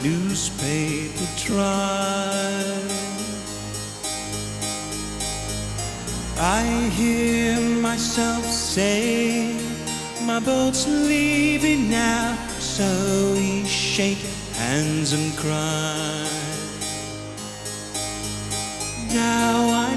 newspaper try. I hear myself say, my boat's leaving now, so we shake hands and cry. Now I